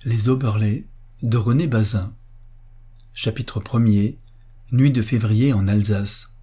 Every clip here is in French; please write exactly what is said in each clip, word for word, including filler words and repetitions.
Les Oberlé de René Bazin. Chapitre premier. Nuit de février en Alsace.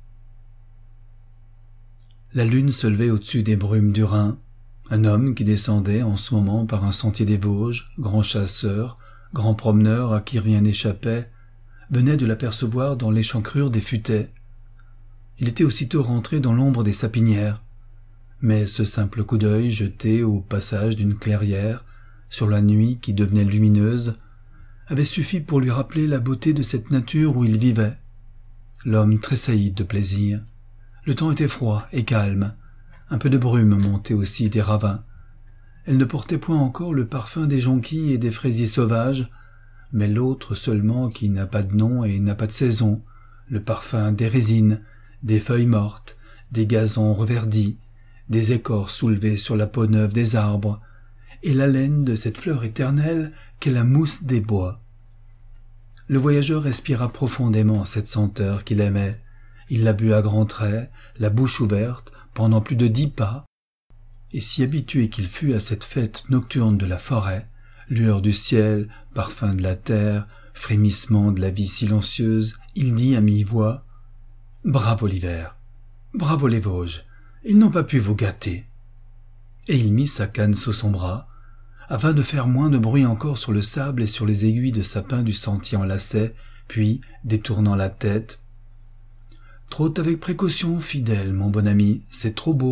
La lune se levait au-dessus des brumes du Rhin. Un homme qui descendait en ce moment par un sentier des Vosges, grand chasseur, grand promeneur à qui rien n'échappait, venait de l'apercevoir dans l'échancrure des futaies. Il était aussitôt rentré dans l'ombre des sapinières, mais ce simple coup d'œil jeté au passage d'une clairière, sur la nuit qui devenait lumineuse, avait suffi pour lui rappeler la beauté de cette nature où il vivait. L'homme tressaillit de plaisir. Le temps était froid et calme. Un peu de brume montait aussi des ravins. Elle ne portait point encore le parfum des jonquilles et des fraisiers sauvages, mais l'autre seulement qui n'a pas de nom et n'a pas de saison, le parfum des résines, des feuilles mortes, des gazons reverdis, des écorces soulevées sur la peau neuve des arbres, et l'haleine de cette fleur éternelle qu'est la mousse des bois. Le voyageur respira profondément cette senteur qu'il aimait. Il la but à grands traits, la bouche ouverte, pendant plus de dix pas, et si habitué qu'il fût à cette fête nocturne de la forêt, lueur du ciel, parfum de la terre, frémissement de la vie silencieuse, il dit à mi-voix « Bravo l'hiver, bravo les Vosges, ils n'ont pas pu vous gâter !» Et il mit sa canne sous son bras, afin de faire moins de bruit encore sur le sable et sur les aiguilles de sapin du sentier en lacet, puis, détournant la tête, « Trotte avec précaution, fidèle, mon bon ami, c'est trop beau !»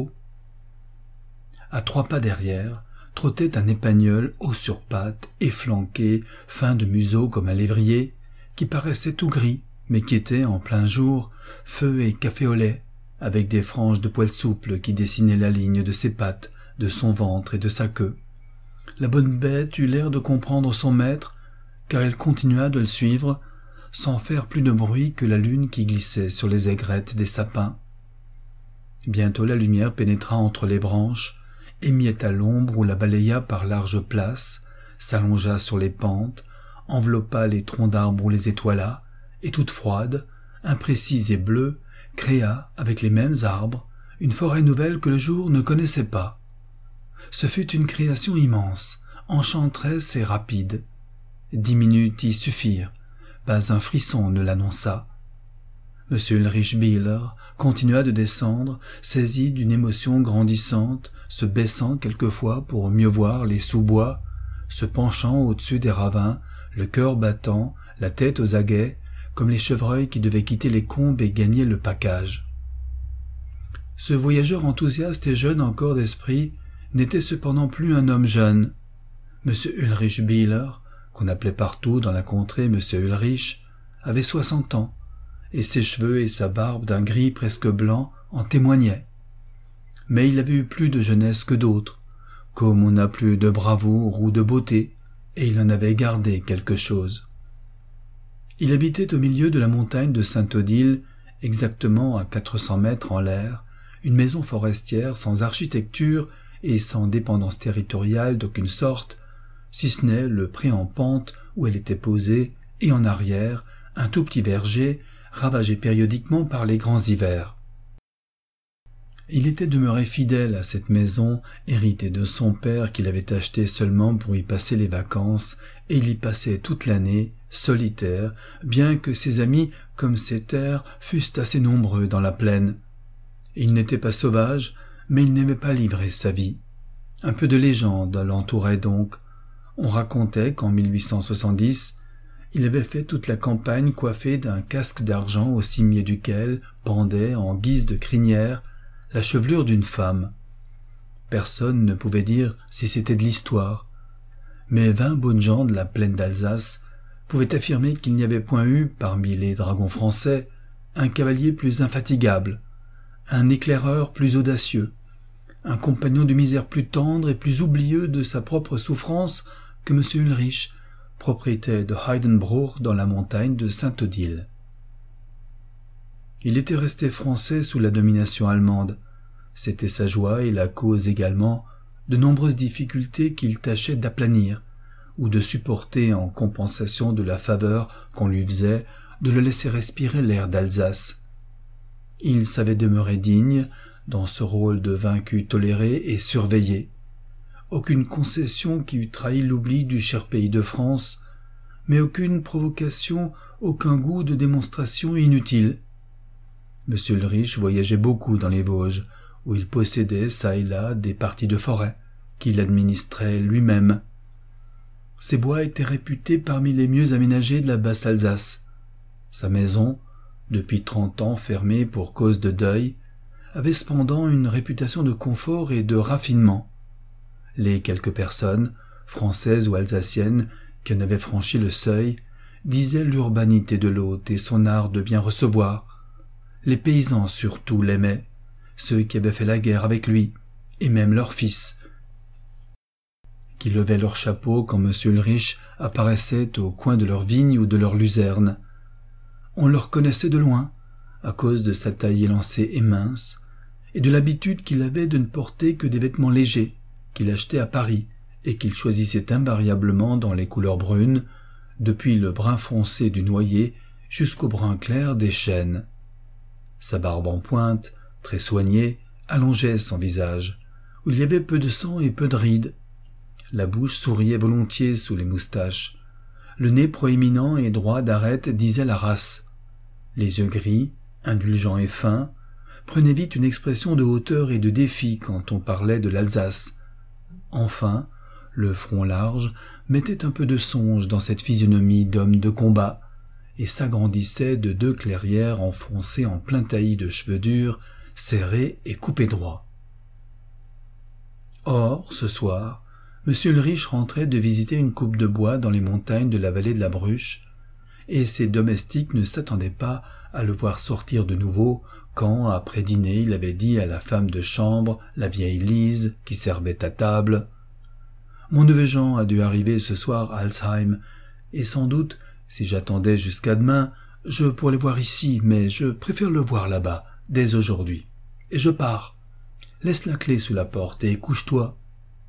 À trois pas derrière, trottait un épagneul haut sur pattes, efflanqué, fin de museau comme un lévrier, qui paraissait tout gris, mais qui était, en plein jour, feu et café au lait, avec des franges de poils souples qui dessinaient la ligne de ses pattes, de son ventre et de sa queue. La bonne bête eut l'air de comprendre son maître, car elle continua de le suivre, sans faire plus de bruit que la lune qui glissait sur les aigrettes des sapins. Bientôt la lumière pénétra entre les branches, émietta l'ombre ou la balaya par larges places, s'allongea sur les pentes, enveloppa les troncs d'arbres ou les étoila, et toute froide, imprécise et bleue, créa, avec les mêmes arbres, une forêt nouvelle que le jour ne connaissait pas. Ce fut une création immense, enchanteresse et rapide. Dix minutes y suffirent, pas un frisson ne l'annonça. M. Ulrich Bieler continua de descendre, saisi d'une émotion grandissante, se baissant quelquefois pour mieux voir les sous-bois, se penchant au-dessus des ravins, le cœur battant, la tête aux aguets, comme les chevreuils qui devaient quitter les combes et gagner le pacage. Ce voyageur enthousiaste et jeune encore d'esprit n'était cependant plus un homme jeune. M. Ulrich Bieler, qu'on appelait partout dans la contrée M. Ulrich, avait soixante ans, et ses cheveux et sa barbe d'un gris presque blanc en témoignaient. Mais il avait eu plus de jeunesse que d'autres, comme on n'a plus de bravoure ou de beauté, et il en avait gardé quelque chose. Il habitait au milieu de la montagne de Sainte-Odile, exactement à quatre cents mètres en l'air, une maison forestière sans architecture et sans dépendance territoriale d'aucune sorte, si ce n'est le pré en pente où elle était posée, et en arrière, un tout petit verger, ravagé périodiquement par les grands hivers. Il était demeuré fidèle à cette maison, héritée de son père qu'il avait achetée seulement pour y passer les vacances, et il y passait toute l'année, solitaire, bien que ses amis, comme ses terres, fussent assez nombreux dans la plaine. Il n'était pas sauvage, mais il n'aimait pas livrer sa vie. Un peu de légende l'entourait donc. On racontait qu'en mille huit cent soixante-dix, il avait fait toute la campagne coiffé d'un casque d'argent au cimier duquel pendait, en guise de crinière, la chevelure d'une femme. Personne ne pouvait dire si c'était de l'histoire, mais vingt bonnes gens de la plaine d'Alsace pouvaient affirmer qu'il n'y avait point eu, parmi les dragons français, un cavalier plus infatigable, un éclaireur plus audacieux, un compagnon de misère plus tendre et plus oublieux de sa propre souffrance que M. Ulrich, propriétaire de Heidenbruch dans la montagne de Sainte-Odile. Il était resté français sous la domination allemande. C'était sa joie et la cause également de nombreuses difficultés qu'il tâchait d'aplanir ou de supporter en compensation de la faveur qu'on lui faisait de le laisser respirer l'air d'Alsace. Il savait demeurer digne, dans ce rôle de vaincu toléré et surveillé. aucune concession qui eût trahi l'oubli du cher pays de France, mais aucune provocation, aucun goût de démonstration inutile. Monsieur le Riche voyageait beaucoup dans les Vosges, où il possédait çà et là des parties de forêt, qu'il administrait lui-même. Ces bois étaient réputés parmi les mieux aménagés de la Basse-Alsace. Sa maison, depuis trente ans fermée pour cause de deuil, avait cependant une réputation de confort et de raffinement. Les quelques personnes, françaises ou alsaciennes, qui en avaient franchi le seuil, disaient l'urbanité de l'hôte et son art de bien recevoir. Les paysans surtout l'aimaient, ceux qui avaient fait la guerre avec lui, et même leurs fils, qui levaient leur chapeau quand monsieur le Riche apparaissait au coin de leur vigne ou de leur luzerne. On le reconnaissait de loin, à cause de sa taille élancée et mince, et de l'habitude qu'il avait de ne porter que des vêtements légers, qu'il achetait à Paris, et qu'il choisissait invariablement dans les couleurs brunes, depuis le brun foncé du noyer jusqu'au brun clair des chênes. Sa barbe en pointe, très soignée, allongeait son visage, où il y avait peu de sang et peu de rides. La bouche souriait volontiers sous les moustaches. Le nez proéminent et droit d'arête disait la race. Les yeux gris, indulgents et fins, prenaient vite une expression de hauteur et de défi quand on parlait de l'Alsace. Enfin, le front large mettait un peu de songe dans cette physionomie d'homme de combat, et s'agrandissait de deux clairières enfoncées en plein taillis de cheveux durs, serrés et coupés droits. Or, ce soir, monsieur le Riche rentrait de visiter une coupe de bois dans les montagnes de la vallée de la Bruche, et ses domestiques ne s'attendaient pas à le voir sortir de nouveau quand, après dîner, il avait dit à la femme de chambre, la vieille Lise, qui servait à table, « Mon neveu Jean a dû arriver ce soir à Alzheim, et sans doute, si j'attendais jusqu'à demain, je pourrais le voir ici, mais je préfère le voir là-bas, dès aujourd'hui. Et je pars. Laisse la clé sous la porte et couche-toi. »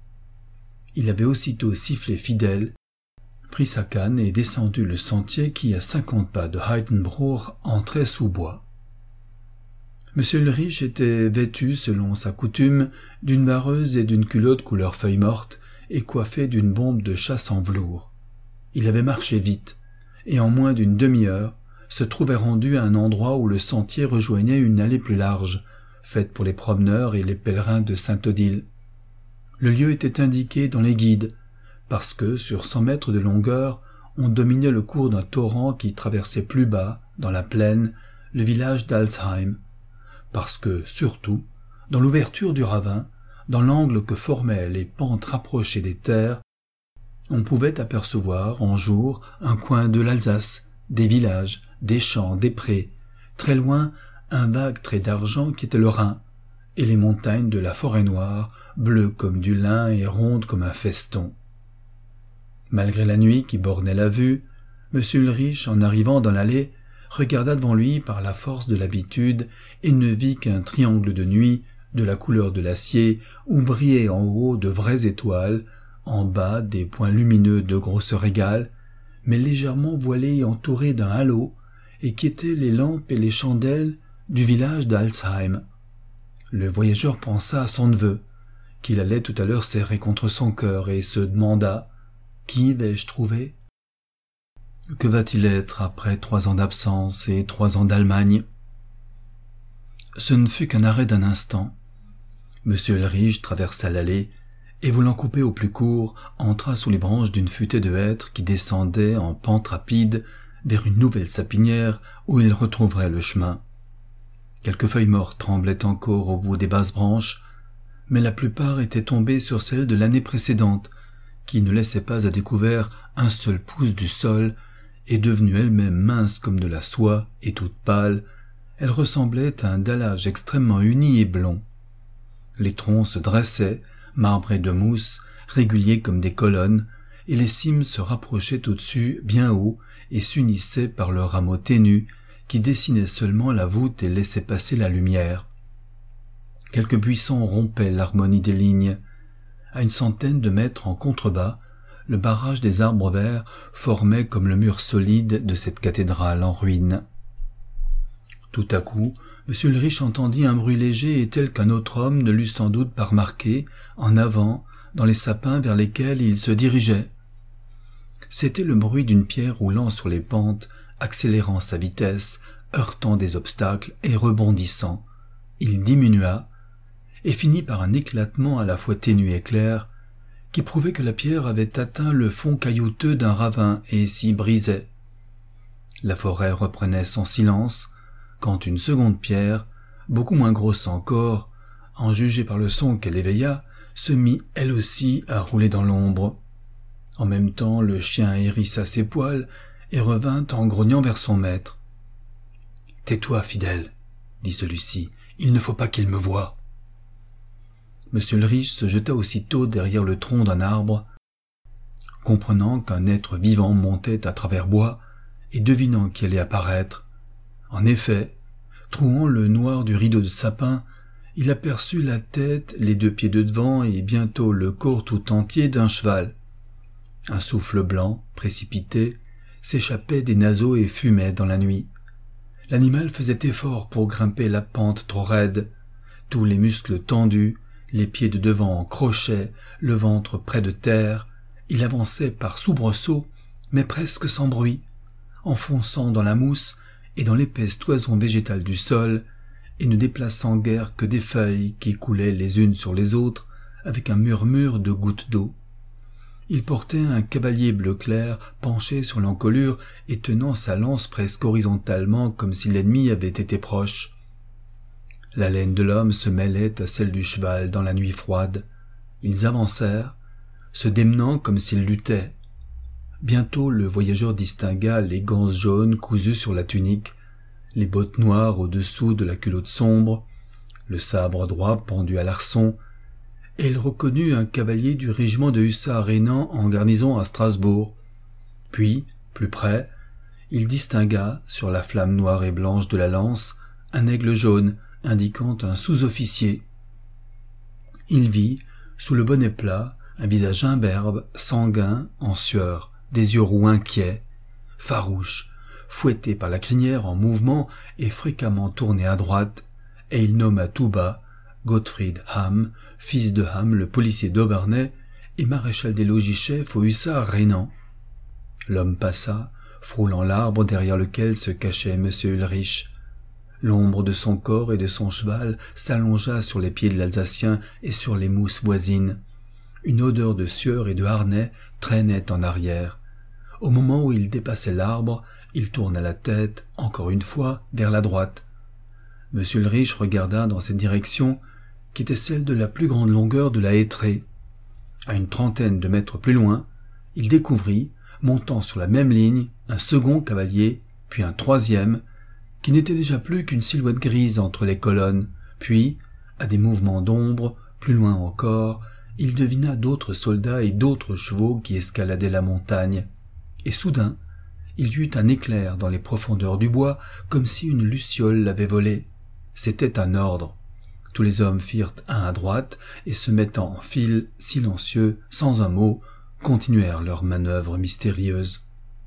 Il avait aussitôt sifflé fidèle, pris sa canne et descendu le sentier qui, à cinquante pas de Heitenbruch, entrait sous bois. Monsieur le Riche était vêtu, selon sa coutume, d'une vareuse et d'une culotte couleur feuille morte, et coiffé d'une bombe de chasse en velours. Il avait marché vite, et en moins d'une demi-heure, se trouvait rendu à un endroit où le sentier rejoignait une allée plus large, faite pour les promeneurs et les pèlerins de Sainte-Odile. Le lieu était indiqué dans les guides, parce que, sur cent mètres de longueur, on dominait le cours d'un torrent qui traversait plus bas, dans la plaine, le village d'Alzheim, parce que, surtout, dans l'ouverture du ravin, dans l'angle que formaient les pentes rapprochées des terres, on pouvait apercevoir en jour un coin de l'Alsace, des villages, des champs, des prés, très loin un vague trait d'argent qui était le Rhin, et les montagnes de la Forêt-Noire, bleues comme du lin et rondes comme un feston. Malgré la nuit qui bornait la vue, monsieur le Riche, en arrivant dans l'allée, regarda devant lui par la force de l'habitude et ne vit qu'un triangle de nuit, de la couleur de l'acier, où brillaient en haut de vraies étoiles, en bas des points lumineux de grosseur égale, mais légèrement voilés et entourés d'un halo, et qui étaient les lampes et les chandelles du village d'Alzheim. Le voyageur pensa à son neveu, qu'il allait tout à l'heure serrer contre son cœur, et se demanda « Qui vais-je trouver ?» Que va-t-il être après trois ans d'absence et trois ans d'Allemagne? Ce ne fut qu'un arrêt d'un instant. Monsieur le Riche traversa l'allée, et voulant couper au plus court, entra sous les branches d'une futaie de hêtres qui descendait en pente rapide vers une nouvelle sapinière où il retrouverait le chemin. Quelques feuilles mortes tremblaient encore au bout des basses branches, mais la plupart étaient tombées sur celles de l'année précédente, qui ne laissaient pas à découvert un seul pouce du sol, et devenue elle-même mince comme de la soie et toute pâle, elle ressemblait à un dallage extrêmement uni et blond. Les troncs se dressaient, marbrés de mousse, réguliers comme des colonnes, et les cimes se rapprochaient au-dessus bien haut et s'unissaient par leurs rameaux ténus qui dessinaient seulement la voûte et laissaient passer la lumière. Quelques buissons rompaient l'harmonie des lignes. À une centaine de mètres en contrebas, le barrage des arbres verts formait comme le mur solide de cette cathédrale en ruine. Tout à coup, monsieur le Riche entendit un bruit léger et tel qu'un autre homme ne l'eût sans doute pas remarqué, en avant, dans les sapins vers lesquels il se dirigeait. C'était le bruit d'une pierre roulant sur les pentes, accélérant sa vitesse, heurtant des obstacles et rebondissant. Il diminua et finit par un éclatement à la fois ténu et clair, qui prouvait que la pierre avait atteint le fond caillouteux d'un ravin et s'y brisait. La forêt reprenait son silence, quand une seconde pierre, beaucoup moins grosse encore, en juger par le son qu'elle éveilla, se mit elle aussi à rouler dans l'ombre. En même temps, le chien hérissa ses poils et revint en grognant vers son maître. « Tais-toi, fidèle, » dit celui-ci, « il ne faut pas qu'il me voie. » Monsieur le riche se jeta aussitôt derrière le tronc d'un arbre, comprenant qu'un être vivant montait à travers bois et devinant qui allait apparaître. En effet, trouant le noir du rideau de sapin, il aperçut la tête, les deux pieds de devant et bientôt le corps tout entier d'un cheval. Un souffle blanc, précipité, s'échappait des naseaux et fumait dans la nuit. L'animal faisait effort pour grimper la pente trop raide, tous les muscles tendus, les pieds de devant en crochet, le ventre près de terre. Il avançait par soubresauts, mais presque sans bruit, enfonçant dans la mousse et dans l'épaisse toison végétale du sol, et ne déplaçant guère que des feuilles qui coulaient les unes sur les autres avec un murmure de gouttes d'eau. Il portait un cavalier bleu clair penché sur l'encolure et tenant sa lance presque horizontalement comme si l'ennemi avait été proche. La laine de l'homme se mêlait à celle du cheval dans la nuit froide. Ils avancèrent, se démenant comme s'ils luttaient. Bientôt le voyageur distingua les gants jaunes cousus sur la tunique, les bottes noires au-dessous de la culotte sombre, le sabre droit pendu à l'arçon, et il reconnut un cavalier du régiment de hussards rhénans en garnison à Strasbourg. Puis, plus près, il distingua, sur la flamme noire et blanche de la lance, un aigle jaune, indiquant un sous-officier. Il vit, sous le bonnet plat, un visage imberbe, sanguin, en sueur, des yeux roux inquiets, farouches, fouetté par la crinière en mouvement et fréquemment tourné à droite, et il nomma tout bas Gottfried Ham, fils de Ham, le policier d'Obernai, et maréchal des logis-chefs aux hussards rhénans. L'homme passa, frôlant l'arbre derrière lequel se cachait M. Ulrich. L'ombre de son corps et de son cheval s'allongea sur les pieds de l'Alsacien et sur les mousses voisines. Une odeur de sueur et de harnais traînait en arrière. Au moment où il dépassait l'arbre, il tourna la tête, encore une fois, vers la droite. M. Ulrich regarda dans cette direction, qui était celle de la plus grande longueur de la hêtraie. À une trentaine de mètres plus loin, il découvrit, montant sur la même ligne, un second cavalier, puis un troisième, qui n'était déjà plus qu'une silhouette grise entre les colonnes, puis, à des mouvements d'ombre, plus loin encore, il devina d'autres soldats et d'autres chevaux qui escaladaient la montagne, et soudain, il y eut un éclair dans les profondeurs du bois, comme si une luciole l'avait volé. C'était un ordre. Tous les hommes firent un à droite, et se mettant en file, silencieux, sans un mot, continuèrent leur manœuvre mystérieuse.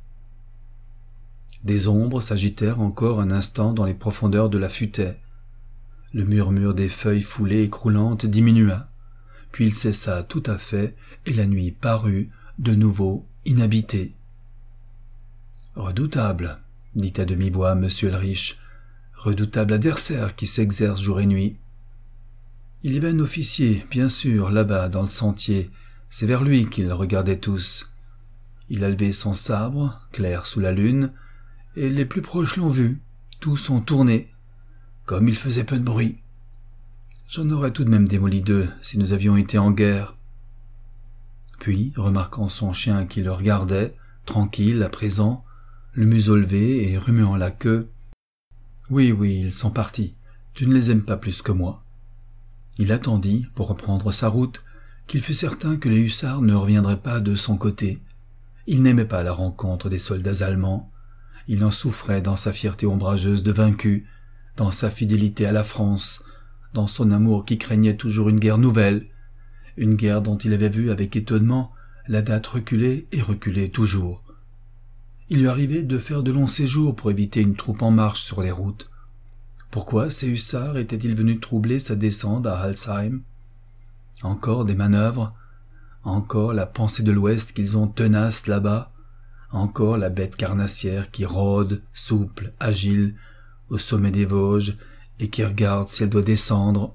Des ombres s'agitèrent encore un instant dans les profondeurs de la futaie. Le murmure des feuilles foulées et croulantes diminua, puis il cessa tout à fait, et la nuit parut, de nouveau, inhabitée. « Redoutable, » dit à demi-voix M. Ulrich, « redoutable adversaire qui s'exerce jour et nuit. » Il y avait un officier, bien sûr, là-bas, dans le sentier, c'est vers lui qu'ils regardaient tous. Il a levé son sabre, clair sous la lune, et les plus proches l'ont vu, tous ont tourné, comme il faisait peu de bruit. J'en aurais tout de même démoli deux, si nous avions été en guerre. Puis, remarquant son chien qui le regardait, tranquille à présent, le museau levé et remuant la queue, « Oui, oui, ils sont partis, tu ne les aimes pas plus que moi. » Il attendit, pour reprendre sa route, qu'il fût certain que les hussards ne reviendraient pas de son côté. Il n'aimait pas la rencontre des soldats allemands. Il en souffrait dans sa fierté ombrageuse de vaincu, dans sa fidélité à la France, dans son amour qui craignait toujours une guerre nouvelle, une guerre dont il avait vu avec étonnement la date reculer et reculer toujours. Il lui arrivait de faire de longs séjours pour éviter une troupe en marche sur les routes. Pourquoi ces hussards étaient-ils venus troubler sa descente à Halsheim? Encore des manœuvres, encore la pensée de l'Ouest qu'ils ont tenace là-bas, encore la bête carnassière qui rôde, souple, agile, au sommet des Vosges et qui regarde si elle doit descendre.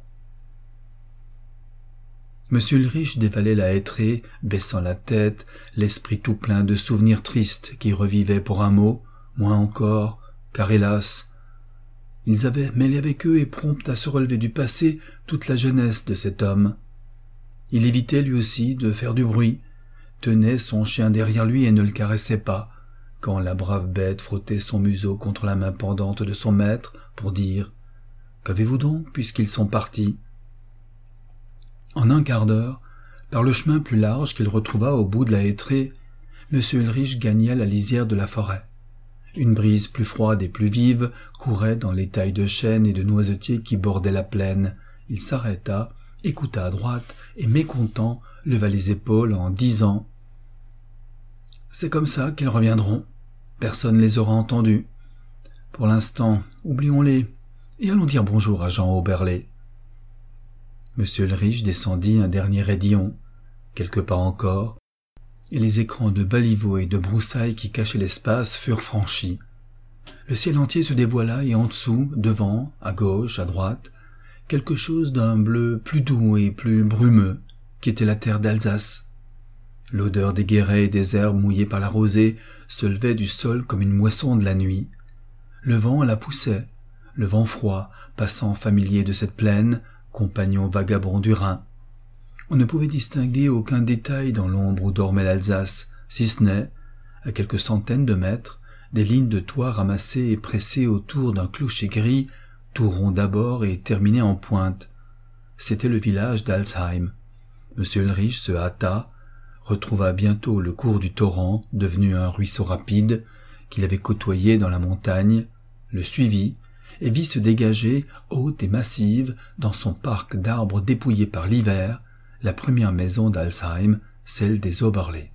Monsieur Ulrich dévalait la hêtraie, baissant la tête, l'esprit tout plein de souvenirs tristes qui revivaient pour un mot, moins encore, car hélas, ils avaient mêlé avec eux et prompt à se relever du passé toute la jeunesse de cet homme. Il évitait lui aussi de faire du bruit, tenait son chien derrière lui et ne le caressait pas, quand la brave bête frottait son museau contre la main pendante de son maître pour dire « Qu'avez-vous donc, puisqu'ils sont partis ?» En un quart d'heure, par le chemin plus large qu'il retrouva au bout de la hêtraie, M. Ulrich gagna la lisière de la forêt. Une brise plus froide et plus vive courait dans les tailles de chênes et de noisetiers qui bordaient la plaine. Il s'arrêta, écouta à droite et, mécontent, leva les épaules en disant « C'est comme ça qu'ils reviendront. Personne ne les aura entendus. Pour l'instant, oublions-les et allons dire bonjour à Jean Oberlé. » Monsieur Ulrich descendit un dernier raidillon, quelques pas encore, et les écrans de baliveaux et de broussailles qui cachaient l'espace furent franchis. Le ciel entier se dévoila et en dessous, devant, à gauche, à droite, quelque chose d'un bleu plus doux et plus brumeux, qui était la terre d'Alsace. L'odeur des guérets et des herbes mouillées par la rosée se levait du sol comme une moisson de la nuit. Le vent la poussait, le vent froid, passant familier de cette plaine, compagnon vagabond du Rhin. On ne pouvait distinguer aucun détail dans l'ombre où dormait l'Alsace, si ce n'est, à quelques centaines de mètres, des lignes de toits ramassées et pressées autour d'un clocher gris, tout rond d'abord et terminé en pointe. C'était le village d'Alsheim. Monsieur Ulrich se hâta, retrouva bientôt le cours du torrent, devenu un ruisseau rapide, qu'il avait côtoyé dans la montagne, le suivit, et vit se dégager, haute et massive, dans son parc d'arbres dépouillés par l'hiver, la première maison d'Alsheim, celle des Oberlé.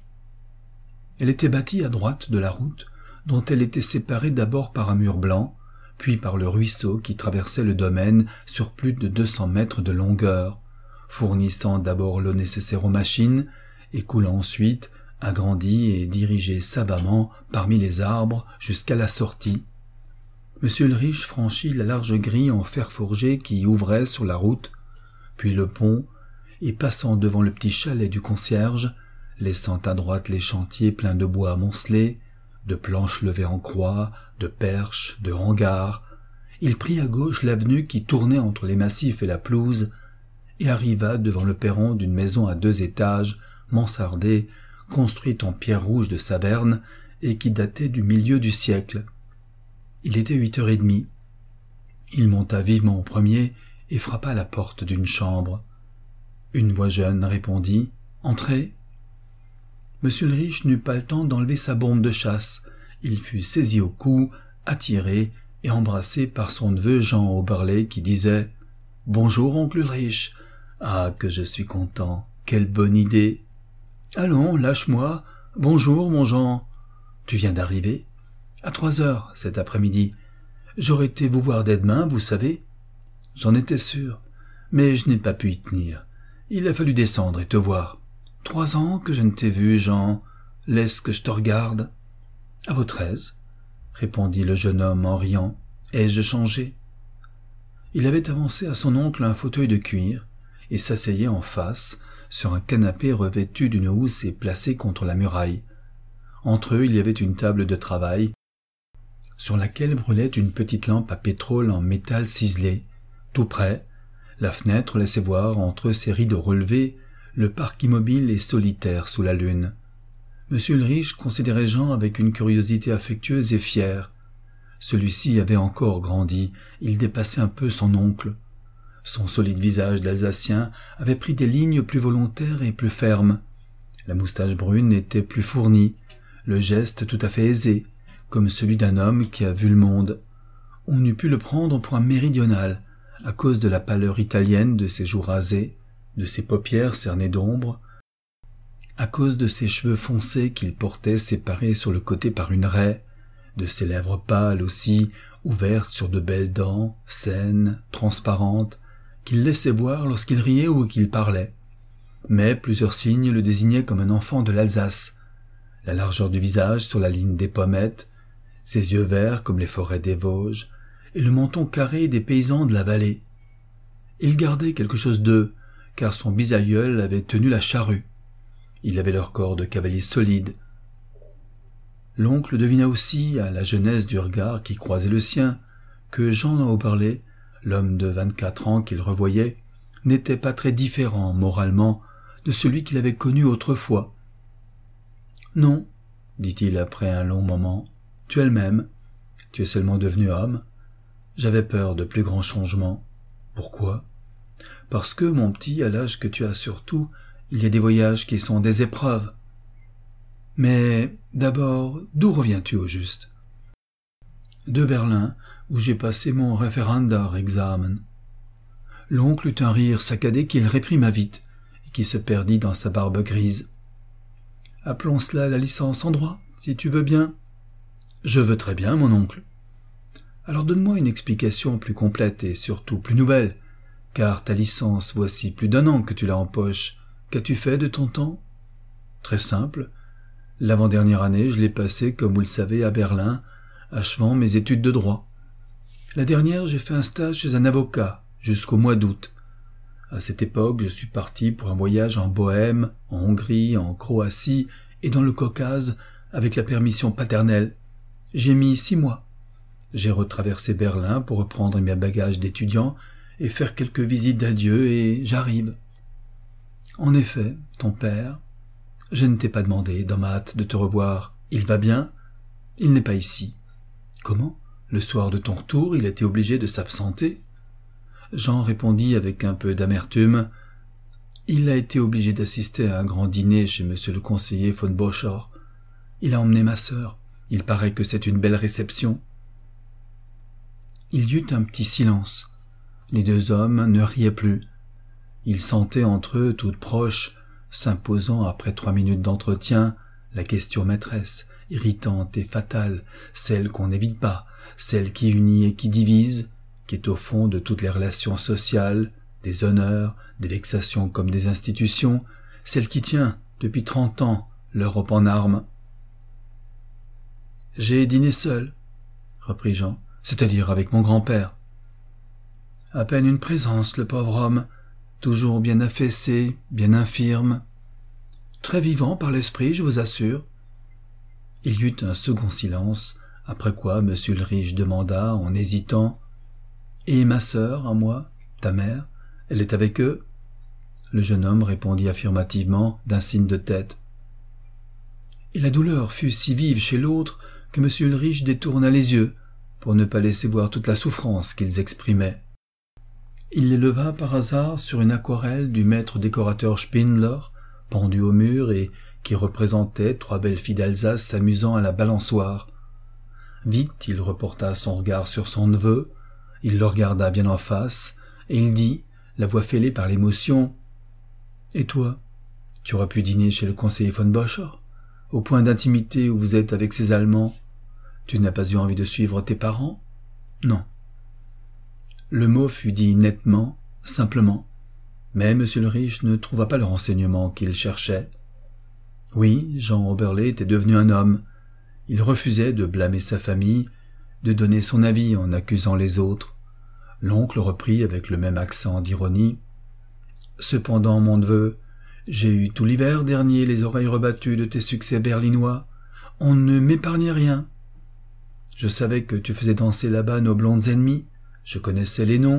Elle était bâtie à droite de la route, dont elle était séparée d'abord par un mur blanc, puis par le ruisseau qui traversait le domaine sur plus de deux cents mètres de longueur, fournissant d'abord l'eau nécessaire aux machines, et coulant ensuite, agrandi et dirigé savamment parmi les arbres jusqu'à la sortie. Monsieur Ulrich franchit la large grille en fer forgé qui ouvrait sur la route, puis le pont, et passant devant le petit chalet du concierge, laissant à droite les chantiers pleins de bois amoncelés, de planches levées en croix, de perches, de hangars, il prit à gauche l'avenue qui tournait entre les massifs et la pelouse, et arriva devant le perron d'une maison à deux étages, mansardée, construite en pierre rouge de Saverne, et qui datait du milieu du siècle. Il était huit heures et demie. Il monta vivement au premier et frappa à la porte d'une chambre. Une voix jeune répondit « Entrez ». Monsieur Ulrich n'eut pas le temps d'enlever sa bombe de chasse. Il fut saisi au cou, attiré et embrassé par son neveu Jean Oberlé qui disait « Bonjour, oncle Ulrich. Ah, que je suis content. Quelle bonne idée. Allons, lâche-moi. Bonjour, mon Jean. Tu viens d'arriver ? À trois heures, cet après-midi. J'aurais été vous voir dès demain, vous savez. J'en étais sûr, mais je n'ai pas pu y tenir. Il a fallu descendre et te voir. Trois ans que je ne t'ai vu, Jean. Laisse que je te regarde. À votre aise, répondit le jeune homme en riant. Ai-je changé ? Il avait avancé à son oncle un fauteuil de cuir et s'asseyait en face sur un canapé revêtu d'une housse et placé contre la muraille. Entre eux, il y avait une table de travail sur laquelle brûlait une petite lampe à pétrole en métal ciselé. Tout près, la fenêtre laissait voir entre ses rideaux relevés le parc immobile et solitaire sous la lune. Monsieur Ulrich considérait Jean avec une curiosité affectueuse et fière. Celui-ci avait encore grandi, il dépassait un peu son oncle. Son solide visage d'Alsacien avait pris des lignes plus volontaires et plus fermes. La moustache brune était plus fournie, le geste tout à fait aisé, comme celui d'un homme qui a vu le monde. On eût pu le prendre pour un méridional, à cause de la pâleur italienne de ses joues rasées, de ses paupières cernées d'ombre, à cause de ses cheveux foncés qu'il portait séparés sur le côté par une raie, de ses lèvres pâles aussi, ouvertes sur de belles dents, saines, transparentes, qu'il laissait voir lorsqu'il riait ou qu'il parlait. mais plusieurs signes le désignaient comme un enfant de l'Alsace. La largeur du visage sur la ligne des pommettes, ses yeux verts comme les forêts des Vosges, et le menton carré des paysans de la vallée. Il gardait quelque chose d'eux, car son bisaïeul avait tenu la charrue. Il avait leur corps de cavalier solide. L'oncle devina aussi, à la jeunesse du regard qui croisait le sien, que Jean d'en Haut-Parler, l'homme de vingt-quatre ans qu'il revoyait, n'était pas très différent, moralement, de celui qu'il avait connu autrefois. « Non, dit-il après un long moment, tu es le même. Tu es seulement devenu homme. J'avais peur de plus grands changements. Pourquoi ? Parce que, mon petit, à l'âge que tu as surtout, il y a des voyages qui sont des épreuves. Mais, d'abord, d'où reviens-tu au juste ? De Berlin, où j'ai passé mon Referendar-Examen. L'oncle eut un rire saccadé qu'il réprima vite, et qui se perdit dans sa barbe grise. Appelons cela la licence en droit, si tu veux bien. Je veux très bien, mon oncle. Alors donne-moi une explication plus complète et surtout plus nouvelle, car ta licence, voici plus d'un an que tu l'as en poche. Qu'as-tu fait de ton temps ? Très simple. L'avant-dernière année, je l'ai passée, comme vous le savez, à Berlin, achevant mes études de droit. La dernière, j'ai fait un stage chez un avocat, jusqu'au mois d'août. À cette époque, je suis parti pour un voyage en Bohême, en Hongrie, en Croatie et dans le Caucase, avec la permission paternelle. J'ai mis six mois. J'ai retraversé Berlin pour reprendre mes bagages d'étudiant et faire quelques visites d'adieu, et j'arrive. En effet, ton père, je ne t'ai pas demandé, dans ma hâte de te revoir. Il va bien ? Il n'est pas ici. Comment ? Le soir de ton retour, il a été obligé de s'absenter ? Jean répondit avec un peu d'amertume. Il a été obligé d'assister à un grand dîner chez monsieur le conseiller von Boschor. Il a emmené ma sœur. Il paraît que c'est une belle réception. Il y eut un petit silence. Les deux hommes ne riaient plus. Ils sentaient entre eux, toutes proches, s'imposant après trois minutes d'entretien, la question maîtresse, irritante et fatale, celle qu'on n'évite pas, celle qui unit et qui divise, qui est au fond de toutes les relations sociales, des honneurs, des vexations comme des institutions, celle qui tient, depuis trente ans, l'Europe en armes. « J'ai dîné seul, » reprit Jean, « c'est-à-dire avec mon grand-père. À peine une présence, le pauvre homme, toujours bien affaissé, bien infirme. Très vivant par l'esprit, je vous assure. » Il y eut un second silence, après quoi M. Ulrich demanda, en hésitant, « Et ma sœur, à moi, ta mère, elle est avec eux ?» Le jeune homme répondit affirmativement d'un signe de tête. Et la douleur fut si vive chez l'autre que M. Ulrich détourna les yeux pour ne pas laisser voir toute la souffrance qu'ils exprimaient. Il les leva par hasard sur une aquarelle du maître décorateur Spindler, pendue au mur et qui représentait trois belles filles d'Alsace s'amusant à la balançoire. Vite, il reporta son regard sur son neveu, il le regarda bien en face, et il dit, la voix fêlée par l'émotion, « Et toi, tu aurais pu dîner chez le conseiller von Boschor, au point d'intimité où vous êtes avec ces Allemands. Tu n'as pas eu envie de suivre tes parents ? Non. » Le mot fut dit nettement, simplement, mais M. Ulrich ne trouva pas le renseignement qu'il cherchait. Oui, Jean Oberlé était devenu un homme. Il refusait de blâmer sa famille, de donner son avis en accusant les autres. L'oncle reprit avec le même accent d'ironie. « Cependant, mon neveu, j'ai eu tout l'hiver dernier les oreilles rebattues de tes succès berlinois. On ne m'épargnait rien. Je savais que tu faisais danser là-bas nos blondes ennemies. Je connaissais les noms. »«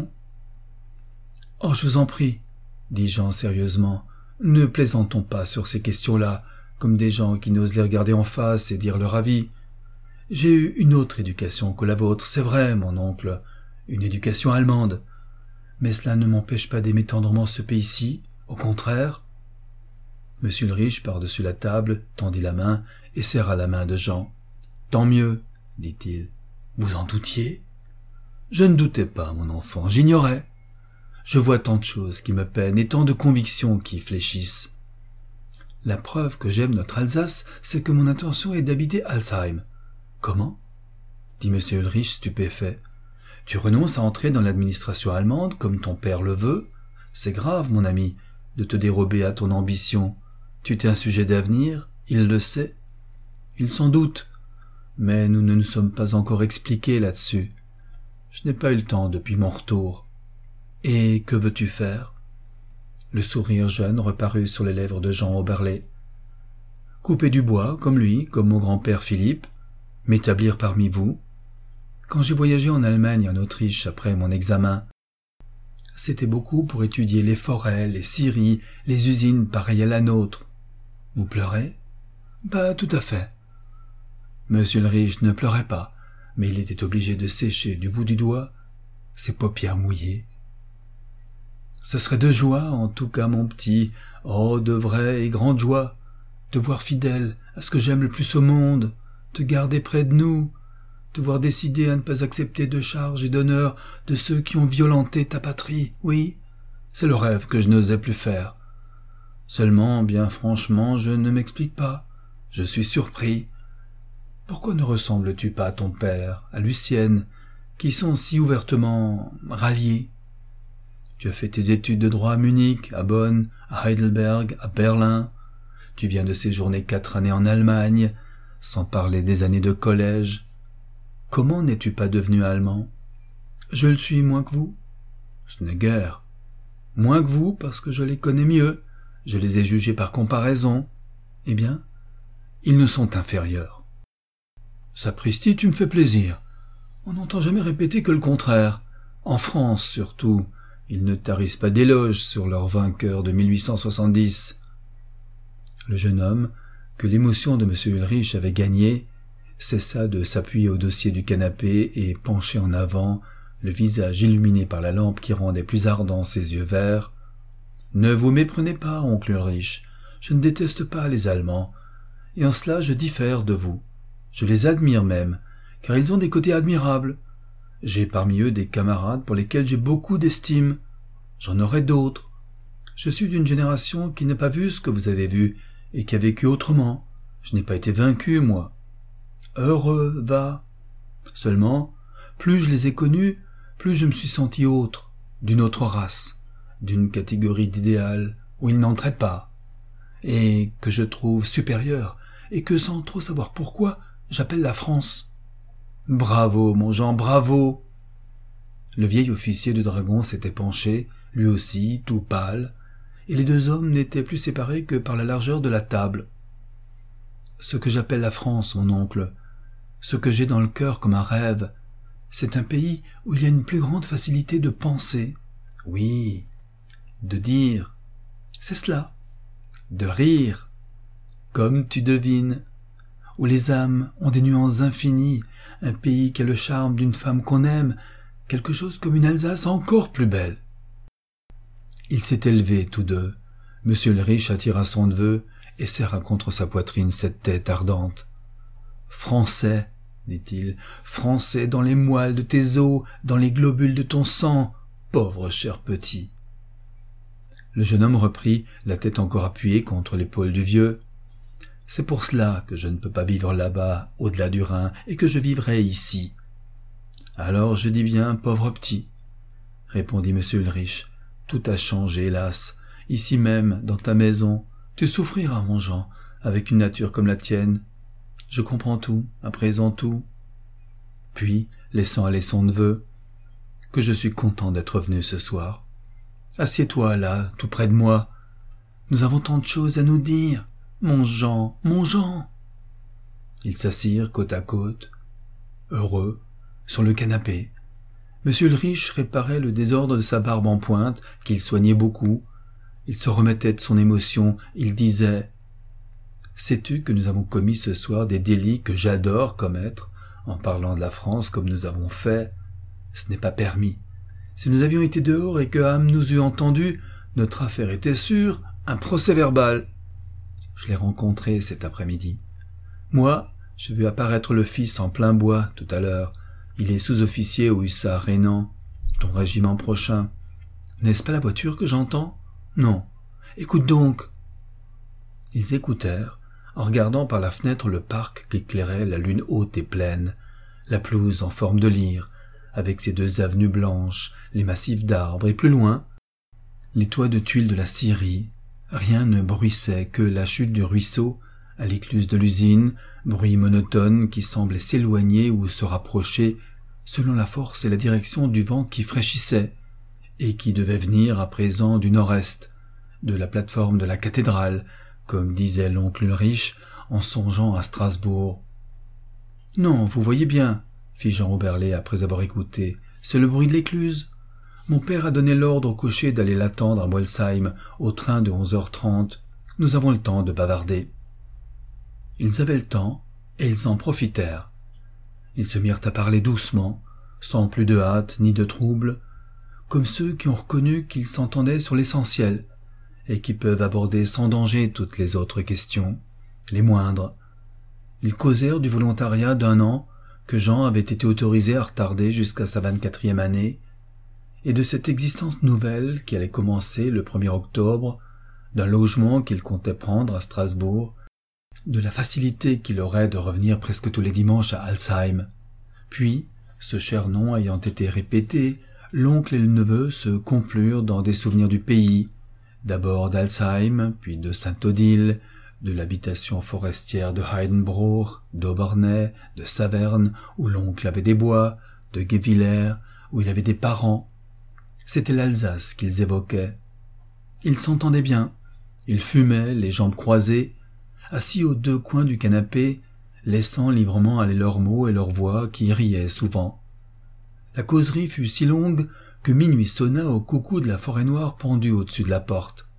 Oh, je vous en prie, » dit Jean sérieusement, « ne plaisantons pas sur ces questions-là, comme des gens qui n'osent les regarder en face et dire leur avis. J'ai eu une autre éducation que la vôtre, c'est vrai, mon oncle, une éducation allemande. Mais cela ne m'empêche pas d'aimer tendrement ce pays-ci, au contraire. » M. Ulrich, par-dessus la table, tendit la main et serra la main de Jean. « Tant mieux, » dit-il. « Vous en doutiez ? » « Je ne doutais pas, mon enfant, j'ignorais. Je vois tant de choses qui me peinent et tant de convictions qui fléchissent. La preuve que j'aime notre Alsace, c'est que mon intention est d'habiter Alzheim. »« Comment ?» dit M. Ulrich stupéfait. « Tu renonces à entrer dans l'administration allemande comme ton père le veut ? C'est grave, mon ami, de te dérober à ton ambition. Tu t'es un sujet d'avenir, il le sait. Il s'en doute, mais nous ne nous sommes pas encore expliqués là-dessus. Je n'ai pas eu le temps depuis mon retour. Et que veux-tu faire? Le sourire jeune reparut sur les lèvres de Jean Oberlé. Couper du bois, comme lui, comme mon grand-père Philippe, m'établir parmi vous. Quand j'ai voyagé en Allemagne et en Autriche après mon examen, c'était beaucoup pour étudier les forêts, les scieries, les usines pareilles à la nôtre. Vous pleurez? Pas tout à fait. Monsieur le riche ne pleurait pas, mais il était obligé de sécher du bout du doigt ses paupières mouillées. Ce serait de joie, en tout cas, mon petit, oh, de vraie et grande joie, de voir fidèle à ce que j'aime le plus au monde, te garder près de nous, te voir décider à ne pas accepter de charges et d'honneurs de ceux qui ont violenté ta patrie, oui, c'est le rêve que je n'osais plus faire. Seulement, bien franchement, je ne m'explique pas, je suis surpris. Pourquoi ne ressembles-tu pas à ton père, à Lucienne, qui sont si ouvertement ralliés? Tu as fait tes études de droit à Munich, à Bonn, à Heidelberg, à Berlin. Tu viens de séjourner quatre années en Allemagne, sans parler des années de collège. Comment n'es-tu pas devenu allemand? Je le suis moins que vous. Ce n'est guère. Moins que vous parce que je les connais mieux. Je les ai jugés par comparaison. Eh bien, ils ne sont inférieurs. Sapristi, tu me fais plaisir. On n'entend jamais répéter que le contraire. En France, surtout, ils ne tarissent pas d'éloges sur leur vainqueur de mille huit cent soixante-dix. Le jeune homme, que l'émotion de M. Ulrich avait gagné, cessa de s'appuyer au dossier du canapé et, penché en avant, le visage illuminé par la lampe qui rendait plus ardents ses yeux verts. « Ne vous méprenez pas, oncle Ulrich, je ne déteste pas les Allemands, et en cela je diffère de vous. Je les admire même, car ils ont des côtés admirables. J'ai parmi eux des camarades pour lesquels j'ai beaucoup d'estime. J'en aurai d'autres. Je suis d'une génération qui n'a pas vu ce que vous avez vu et qui a vécu autrement. Je n'ai pas été vaincu, moi. Heureux, va. Seulement, plus je les ai connus, plus je me suis senti autre, d'une autre race, d'une catégorie d'idéal où ils n'entraient pas, et que je trouve supérieure, et que sans trop savoir pourquoi, j'appelle la France. Bravo, mon Jean, bravo. Le vieil officier de dragon s'était penché, lui aussi, tout pâle, et les deux hommes n'étaient plus séparés que par la largeur de la table. Ce que j'appelle la France, mon oncle, ce que j'ai dans le cœur comme un rêve, c'est un pays où il y a une plus grande facilité de penser, oui, de dire, c'est cela, de rire, comme tu devines, où les âmes ont des nuances infinies, un pays qui a le charme d'une femme qu'on aime, quelque chose comme une Alsace encore plus belle. Ils s'étaient levés tous deux. Monsieur le riche attira son neveu et serra contre sa poitrine cette tête ardente. « Français, dit-il, Français dans les moelles de tes os, dans les globules de ton sang, pauvre cher petit. » Le jeune homme reprit, la tête encore appuyée contre l'épaule du vieux. « C'est pour cela que je ne peux pas vivre là-bas, au-delà du Rhin, et que je vivrai ici. »« Alors je dis bien, pauvre petit, » répondit monsieur Ulrich. « Tout a changé, hélas. Ici même, dans ta maison, tu souffriras, mon Jean, avec une nature comme la tienne. Je comprends tout, à présent tout. » Puis, laissant aller son neveu, « Que je suis content d'être venu ce soir. Assieds-toi là, tout près de moi. Nous avons tant de choses à nous dire. Mon Jean, mon Jean !» Ils s'assirent côte à côte, heureux, sur le canapé. Monsieur Ulrich réparait le désordre de sa barbe en pointe, qu'il soignait beaucoup. Il se remettait de son émotion, il disait « Sais-tu que nous avons commis ce soir des délits que j'adore commettre, en parlant de la France comme nous avons fait? Ce n'est pas permis. Si nous avions été dehors et que Ham nous eût entendus, notre affaire était sûre, un procès-verbal. Je l'ai rencontré cet après-midi. Moi, j'ai vu apparaître le fils en plein bois tout à l'heure. Il est sous-officier au hussard rhénan, ton régiment prochain. N'est-ce pas la voiture que j'entends? Non. Écoute donc. » Ils écoutèrent, en regardant par la fenêtre le parc qu'éclairait la lune haute et pleine, la pelouse en forme de lyre, avec ses deux avenues blanches, les massifs d'arbres, et plus loin, les toits de tuiles de la scierie. Rien ne bruissait que la chute du ruisseau à l'écluse de l'usine, bruit monotone qui semblait s'éloigner ou se rapprocher selon la force et la direction du vent qui fraîchissait et qui devait venir à présent du nord-est, de la plateforme de la cathédrale, comme disait l'oncle Ulrich en songeant à Strasbourg. « Non, vous voyez bien, » fit Jean Oberlé après avoir écouté, « c'est le bruit de l'écluse. Mon père a donné l'ordre au cocher d'aller l'attendre à Molsheim au train de onze heures trente. Nous avons le temps de bavarder. » Ils avaient le temps, et ils en profitèrent. Ils se mirent à parler doucement, sans plus de hâte ni de trouble, comme ceux qui ont reconnu qu'ils s'entendaient sur l'essentiel, et qui peuvent aborder sans danger toutes les autres questions, les moindres. Ils causèrent du volontariat d'un an que Jean avait été autorisé à retarder jusqu'à sa vingt-quatrième année, et de cette existence nouvelle qui allait commencer le premier octobre, d'un logement qu'il comptait prendre à Strasbourg, de la facilité qu'il aurait de revenir presque tous les dimanches à Alzheim. Puis, ce cher nom ayant été répété, l'oncle et le neveu se complurent dans des souvenirs du pays, d'abord d'Alzheim, puis de Sainte-Odile, de l'habitation forestière de Heidenbruch, d'Obernai, de Saverne, où l'oncle avait des bois, de Guebwiller, où il avait des parents. C'était l'Alsace qu'ils évoquaient. Ils s'entendaient bien, ils fumaient, les jambes croisées, assis aux deux coins du canapé, laissant librement aller leurs mots et leurs voix qui riaient souvent. La causerie fut si longue que minuit sonna au coucou de la forêt noire pendue au-dessus de la porte.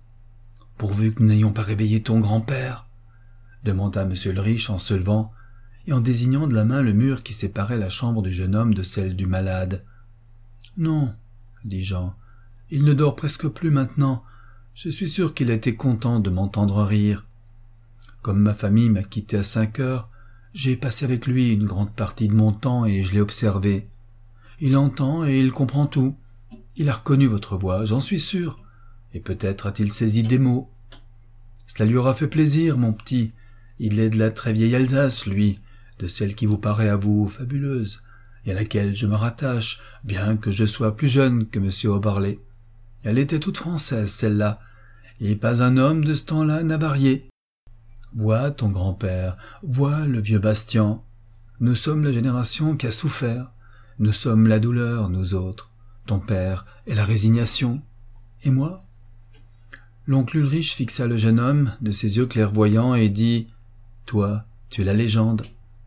« Pourvu que nous n'ayons pas réveillé ton grand-père » demanda M. Ulrich en se levant et en désignant de la main le mur qui séparait la chambre du jeune homme de celle du malade. « Non, » dit Jean, « il ne dort presque plus maintenant. Je suis sûr qu'il a été content de m'entendre rire. Comme ma famille m'a quitté à cinq heures, j'ai passé avec lui une grande partie de mon temps et je l'ai observé. Il entend et il comprend tout. Il a reconnu votre voix, j'en suis sûr, et peut-être a-t-il saisi des mots. Cela lui aura fait plaisir, mon petit. Il est de la très vieille Alsace, lui, de celle qui vous paraît à vous fabuleuse, et à laquelle je me rattache, bien que je sois plus jeune que M. Oberlé. Elle était toute française, celle-là, et pas un homme de ce temps-là n'a varié. Vois ton grand-père, vois le vieux Bastien. Nous sommes la génération qui a souffert. Nous sommes la douleur, nous autres. Ton père est la résignation. Et moi ? L'oncle Ulrich fixa le jeune homme de ses yeux clairvoyants et dit « Toi, tu es la légende. »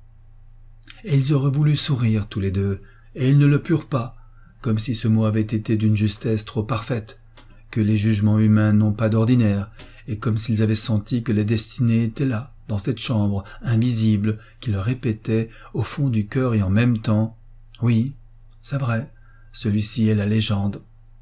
Et ils auraient voulu sourire tous les deux, et ils ne le purent pas, comme si ce mot avait été d'une justesse trop parfaite, que les jugements humains n'ont pas d'ordinaire, et comme s'ils avaient senti que la destinée était là, dans cette chambre invisible, qui leur répétait au fond du cœur et en même temps « Oui, c'est vrai, celui-ci est la légende. »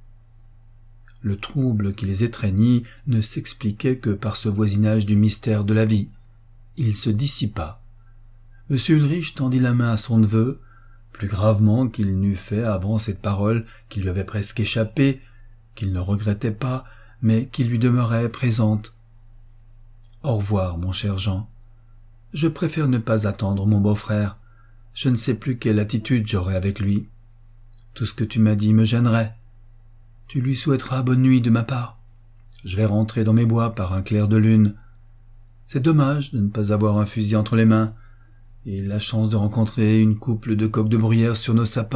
Le trouble qui les étreignit ne s'expliquait que par ce voisinage du mystère de la vie. Il se dissipa. M. Ulrich tendit la main à son neveu, plus gravement qu'il n'eût fait avant cette parole qui lui avait presque échappé, qu'il ne regrettait pas, mais qui lui demeurait présente. « Au revoir, mon cher Jean. Je préfère ne pas attendre mon beau-frère. Je ne sais plus quelle attitude j'aurai avec lui. Tout ce que tu m'as dit me gênerait. Tu lui souhaiteras bonne nuit de ma part. Je vais rentrer dans mes bois par un clair de lune. C'est dommage de ne pas avoir un fusil entre les mains et la chance de rencontrer une couple de coqs de bruyère sur nos sapins. »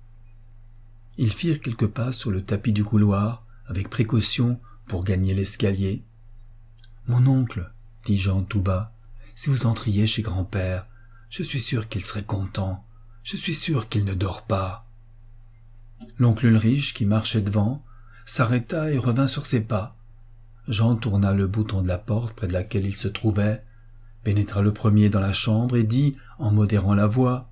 Ils firent quelques pas sur le tapis du couloir, avec précaution pour gagner l'escalier. « Mon oncle, » dit Jean tout bas, « si vous entriez chez grand-père, je suis sûr qu'il serait content. Je suis sûr qu'il ne dort pas. » L'oncle Ulrich, qui marchait devant, s'arrêta et revint sur ses pas. Jean tourna le bouton de la porte près de laquelle il se trouvait, pénétra le premier dans la chambre et dit, en modérant la voix,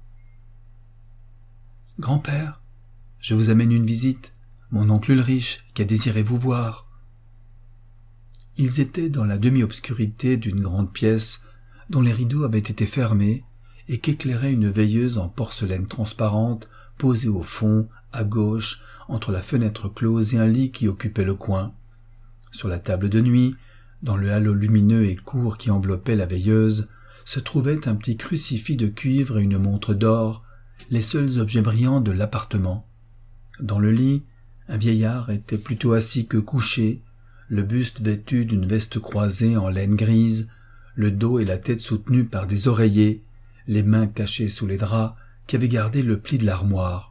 « Grand-père, je vous amène une visite, mon oncle Ulrich, qui a désiré vous voir. » Ils étaient dans la demi-obscurité d'une grande pièce dont les rideaux avaient été fermés et qu'éclairait une veilleuse en porcelaine transparente posée au fond, à gauche, entre la fenêtre close et un lit qui occupait le coin. Sur la table de nuit, dans le halo lumineux et court qui enveloppait la veilleuse, se trouvait un petit crucifix de cuivre et une montre d'or, les seuls objets brillants de l'appartement. Dans le lit, Un vieillard était plutôt assis que couché, le buste vêtu d'une veste croisée en laine grise, le dos et la tête soutenus par des oreillers, les mains cachées sous les draps qui avaient gardé le pli de l'armoire.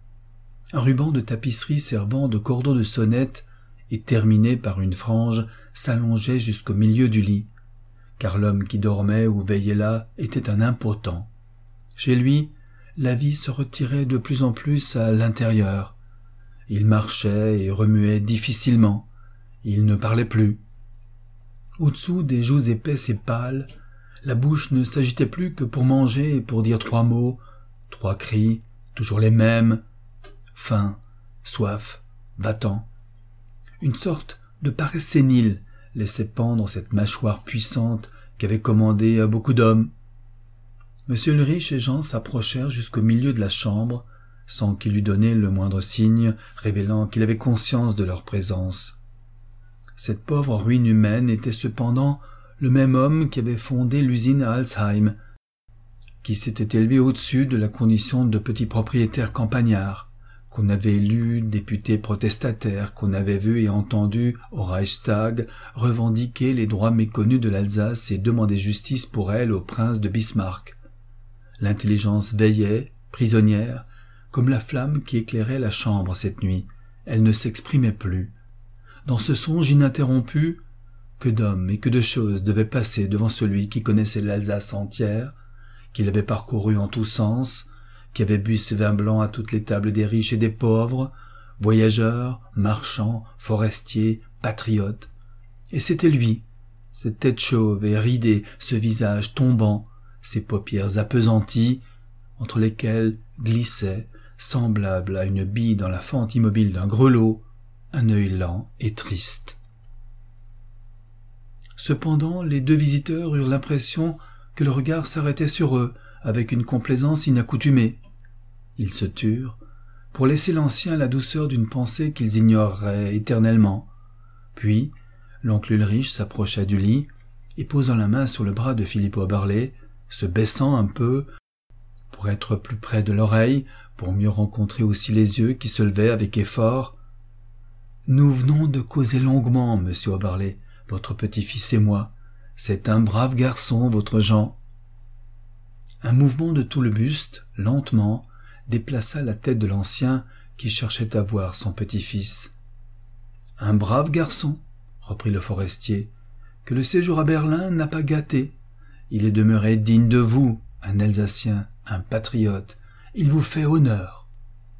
Un ruban de tapisserie servant de cordon de sonnette et terminé par une frange s'allongeait jusqu'au milieu du lit, car l'homme qui dormait ou veillait là était un impotent. Chez lui, la vie se retirait de plus en plus à l'intérieur. Il marchait et remuait difficilement. Il ne parlait plus. Au-dessous des joues épaisses et pâles, la bouche ne s'agitait plus que pour manger et pour dire trois mots, trois cris, toujours les mêmes, faim, soif, battant. Une sorte de paresse sénile laissait pendre cette mâchoire puissante qu'avait commandée à beaucoup d'hommes. Monsieur Ulrich et Jean s'approchèrent jusqu'au milieu de la chambre, sans qu'il eût donné le moindre signe révélant qu'il avait conscience de leur présence. Cette pauvre ruine humaine était cependant le même homme qui avait fondé l'usine à Alzheim, qui s'était élevé au-dessus de la condition de petit propriétaire campagnard, qu'on avait élu député protestataire, qu'on avait vu et entendu au Reichstag revendiquer les droits méconnus de l'Alsace et demander justice pour elle au prince de Bismarck. L'intelligence veillait, prisonnière, comme la flamme qui éclairait la chambre cette nuit. Elle ne s'exprimait plus. Dans ce songe ininterrompu, que d'hommes et que de choses devaient passer devant celui qui connaissait l'Alsace entière, qui l'avait parcourue en tous sens, qui avait bu ses vins blancs à toutes les tables des riches et des pauvres, voyageurs, marchands, forestiers, patriotes. Et c'était lui, cette tête chauve et ridée, ce visage tombant, ces paupières appesanties, entre lesquelles glissait, semblable à une bille dans la fente immobile d'un grelot, un œil lent et triste. Cependant, les deux visiteurs eurent l'impression que le regard s'arrêtait sur eux avec une complaisance inaccoutumée. Ils se turent, pour laisser l'ancien la douceur d'une pensée qu'ils ignoreraient éternellement. Puis, l'oncle Ulrich s'approcha du lit et posant la main sur le bras de Philippe Oberlé, se baissant un peu, pour être plus près de l'oreille, pour mieux rencontrer aussi les yeux qui se levaient avec effort. « Nous venons de causer longuement, monsieur Oberlé, votre petit-fils et moi. C'est un brave garçon, votre Jean. » Un mouvement de tout le buste, lentement, déplaça la tête de l'ancien qui cherchait à voir son petit-fils. « Un brave garçon, » reprit le forestier, « que le séjour à Berlin n'a pas gâté. Il est demeuré digne de vous, un Alsacien, un patriote. Il vous fait honneur. »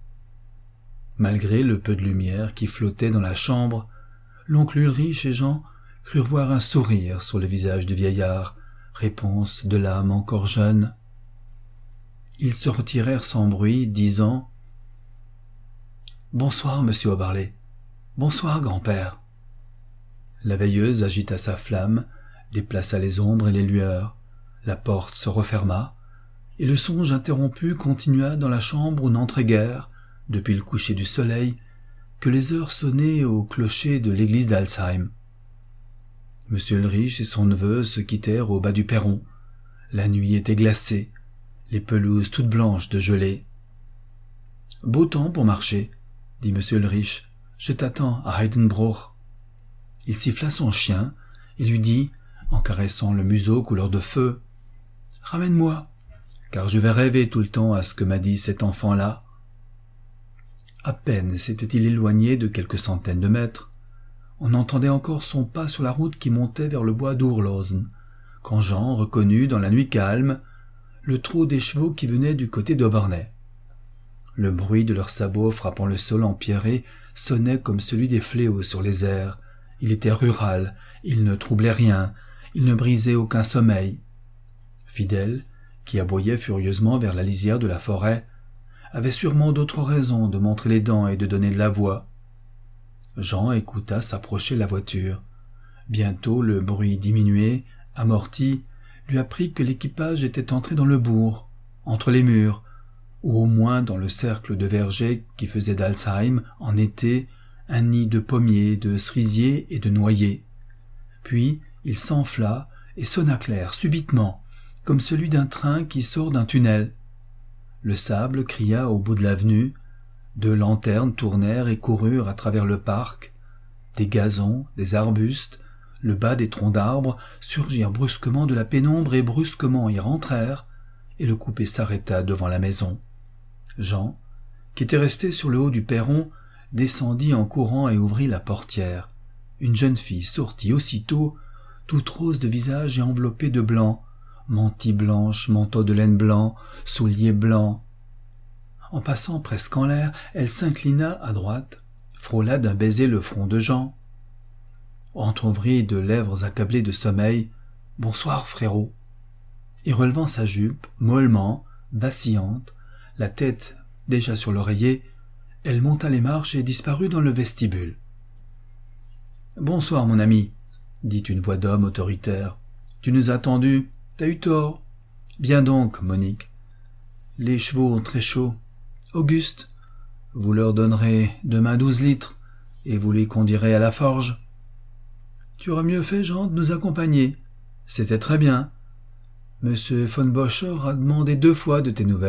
Malgré le peu de lumière qui flottait dans la chambre, l'oncle Ulrich et Jean crurent voir un sourire sur le visage du vieillard, réponse de l'âme encore jeune. Ils se retirèrent sans bruit, disant « Bonsoir, monsieur Oberlé. Bonsoir, grand-père. » La veilleuse agita sa flamme, déplaça les ombres et les lueurs. La porte se referma, et le songe interrompu continua dans la chambre où n'entrait guère, depuis le coucher du soleil, que les heures sonnaient au clocher de l'église d'Alzheim. Monsieur Ulrich et son neveu se quittèrent au bas du perron. La nuit était glacée, les pelouses toutes blanches de gelée. « Beau temps pour marcher, » dit monsieur Ulrich. « Je t'attends à Heidenbruch. » Il siffla son chien et lui dit, en caressant le museau couleur de feu, « Ramène-moi, car je vais rêver tout le temps à ce que m'a dit cet enfant-là. » À peine s'était-il éloigné de quelques centaines de mètres. On entendait encore son pas sur la route qui montait vers le bois d'Urlosen, quand Jean reconnut dans la nuit calme le trot des chevaux qui venaient du côté d'Obernai. Le bruit de leurs sabots frappant le sol empierré sonnait comme celui des fléaux sur les airs. Il était rural, il ne troublait rien, il ne brisait aucun sommeil. Fidèle, qui aboyait furieusement vers la lisière de la forêt, avait sûrement d'autres raisons de montrer les dents et de donner de la voix. Jean écouta s'approcher la voiture. Bientôt le bruit diminué, amorti, lui apprit que l'équipage était entré dans le bourg, entre les murs, ou au moins dans le cercle de vergers qui faisait d'Alzheim, en été, un nid de pommiers, de cerisiers et de noyers. Puis il s'enfla et sonna clair subitement, comme celui d'un train qui sort d'un tunnel. Le sable cria au bout de l'avenue, Deux lanternes tournèrent et coururent à travers le parc. Des gazons, des arbustes, le bas des troncs d'arbres surgirent brusquement de la pénombre et brusquement y rentrèrent, et le coupé s'arrêta devant la maison. Jean, qui était resté sur le haut du perron, descendit en courant et ouvrit la portière. Une jeune fille sortit aussitôt, toute rose de visage et enveloppée de blanc, mantille blanche, manteau de laine blanc, souliers blancs. En passant presque en l'air, elle s'inclina à droite, frôla d'un baiser le front de Jean, entr'ouvrit de lèvres accablées de sommeil, « Bonsoir, frérot !» Et relevant sa jupe, mollement, vacillante, la tête déjà sur l'oreiller, elle monta les marches et disparut dans le vestibule. « Bonsoir, mon ami, » dit une voix d'homme autoritaire. « Tu nous as attendus, t'as eu tort. Viens donc, Monique. Les chevaux ont très chaud. Auguste, vous leur donnerez demain douze litres, et vous les conduirez à la forge. Tu auras mieux fait, Jean, de nous accompagner. C'était très bien. Monsieur von Bocher a demandé deux fois de tes nouvelles. »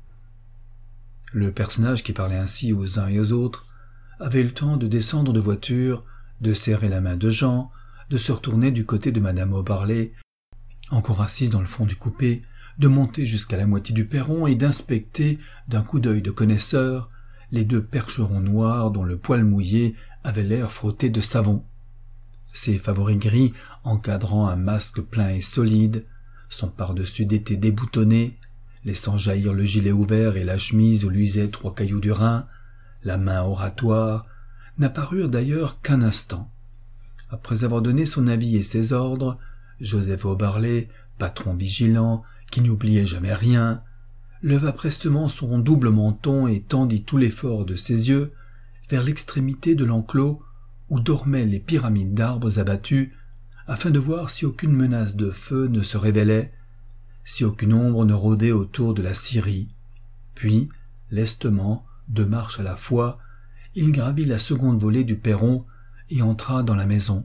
Le personnage qui parlait ainsi aux uns et aux autres avait le temps de descendre de voiture, de serrer la main de Jean, de se retourner du côté de Madame Aubarlet, encore assise dans le fond du coupé, de monter jusqu'à la moitié du perron et d'inspecter, d'un coup d'œil de connaisseur, les deux percherons noirs dont le poil mouillé avait l'air frotté de savon. Ses favoris gris encadrant un masque plein et solide, son pardessus d'été déboutonné, laissant jaillir le gilet ouvert et la chemise où luisaient trois cailloux du Rhin, la main oratoire, n'apparurent d'ailleurs qu'un instant. Après avoir donné son avis et ses ordres, Joseph Aubarlet, patron vigilant, qui n'oubliait jamais rien, leva prestement son double menton et tendit tout l'effort de ses yeux vers l'extrémité de l'enclos où dormaient les pyramides d'arbres abattus, afin de voir si aucune menace de feu ne se révélait, si aucune ombre ne rôdait autour de la scierie. Puis, lestement, deux marches à la fois, il gravit la seconde volée du perron et entra dans la maison.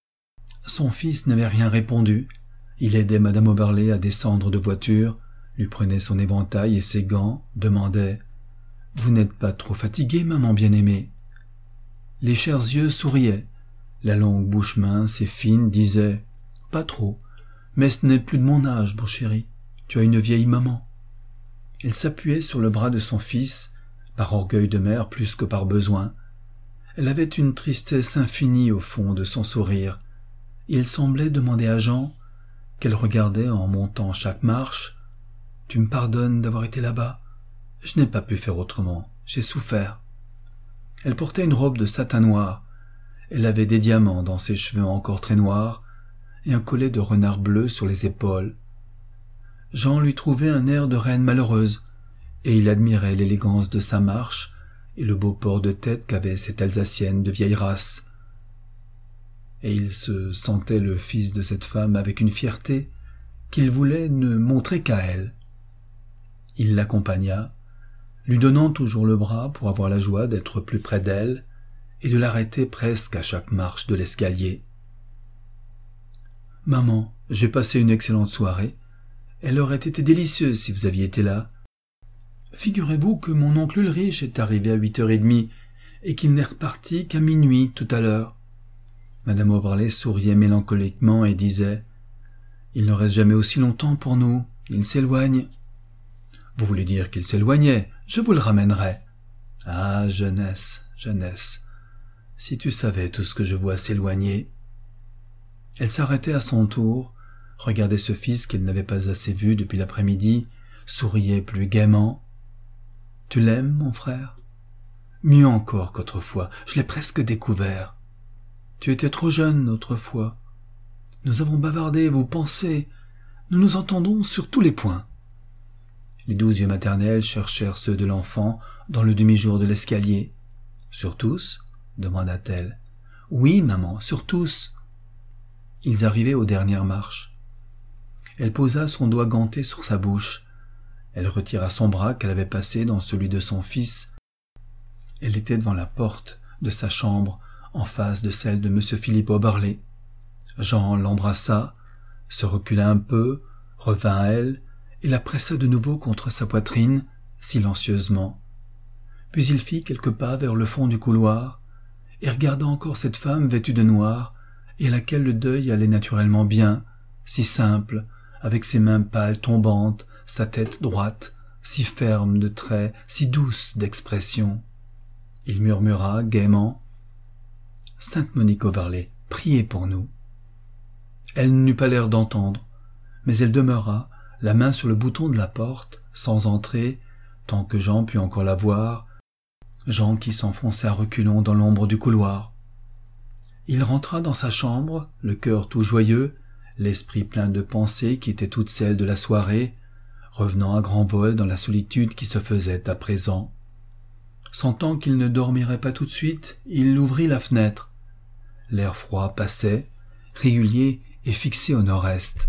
Son fils n'avait rien répondu. Il aidait Madame Aubarlet à descendre de voiture, lui prenait son éventail et ses gants, demandait « Vous n'êtes pas trop fatiguée, maman bien-aimée ?» Les chers yeux souriaient. La longue bouche mince et fine disait « Pas trop, mais ce n'est plus de mon âge, mon chéri. Tu as une vieille maman. » Elle s'appuyait sur le bras de son fils, par orgueil de mère plus que par besoin. Elle avait une tristesse infinie au fond de son sourire. Il semblait demander à Jean, qu'elle regardait en montant chaque marche, « Tu me pardonnes d'avoir été là-bas? Je n'ai pas pu faire autrement, j'ai souffert. » Elle portait une robe de satin noir. Elle avait des diamants dans ses cheveux encore très noirs et un collet de renard bleu sur les épaules. Jean lui trouvait un air de reine malheureuse, et il admirait l'élégance de sa marche et le beau port de tête qu'avait cette Alsacienne de vieille race. Et il se sentait le fils de cette femme avec une fierté qu'il voulait ne montrer qu'à elle. Il l'accompagna, lui donnant toujours le bras pour avoir la joie d'être plus près d'elle et de l'arrêter presque à chaque marche de l'escalier. « Maman, j'ai passé une excellente soirée. Elle aurait été délicieuse si vous aviez été là. Figurez-vous que mon oncle Ulrich est arrivé à huit heures trente et qu'il n'est reparti qu'à minuit tout à l'heure. » Madame Aubarlet souriait mélancoliquement et disait « Il ne reste jamais aussi longtemps pour nous, il s'éloigne. »« Vous voulez dire qu'il s'éloignait, je vous le ramènerai. »« Ah, jeunesse, jeunesse, si tu savais tout ce que je vois s'éloigner. » Elle s'arrêtait à son tour, regardait ce fils qu'elle n'avait pas assez vu depuis l'après-midi, souriait plus gaiement. « Tu l'aimes, mon frère ? Mieux encore qu'autrefois, je l'ai presque découvert. Tu étais trop jeune autrefois. Nous avons bavardé, vous pensez, nous nous entendons sur tous les points. » Les douze yeux maternels cherchèrent ceux de l'enfant dans le demi-jour de l'escalier. « Sur tous ?» demanda-t-elle. « Oui, maman, sur tous. » Ils arrivaient aux dernières marches. Elle posa son doigt ganté sur sa bouche. Elle retira son bras qu'elle avait passé dans celui de son fils. Elle était devant la porte de sa chambre, en face de celle de Monsieur Philippe Aubarlet. Jean l'embrassa, se recula un peu, revint à elle et la pressa de nouveau contre sa poitrine, silencieusement. puis il fit quelques pas vers le fond du couloir, et regarda encore cette femme vêtue de noir, et à laquelle le deuil allait naturellement bien, si simple, avec ses mains pâles tombantes, sa tête droite, si ferme de traits, si douce d'expression. Il murmura gaiement « Sainte Monique Oberlé, priez pour nous ». Elle n'eut pas l'air d'entendre, mais elle demeura, la main sur le bouton de la porte, sans entrer, tant que Jean put encore la voir, Jean qui s'enfonça reculons dans l'ombre du couloir. Il rentra dans sa chambre, le cœur tout joyeux, l'esprit plein de pensées qui étaient toutes celles de la soirée, revenant à grand vol dans la solitude qui se faisait à présent. Sentant qu'il ne dormirait pas tout de suite, il ouvrit la fenêtre. L'air froid passait, régulier et fixé au nord-est.